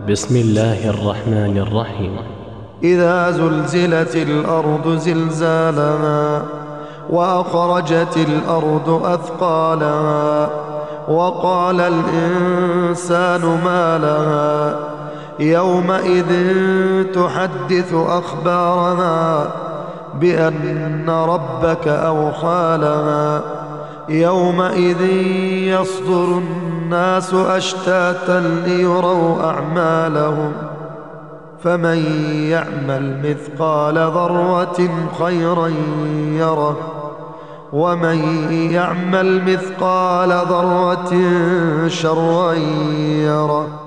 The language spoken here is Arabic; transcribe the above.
بسم الله الرحمن الرحيم. إذا زلزلت الأرض زلزالها وأخرجت الأرض أثقالها وقال الإنسان ما لها يومئذ تحدث أخبارها بأن ربك أوحى لها يومئذ يصدر الناس أشتاتا ليروا أعمالهم فمن يعمل مثقال ذرة خيرا يره ومن يعمل مثقال ذرة شرا يره.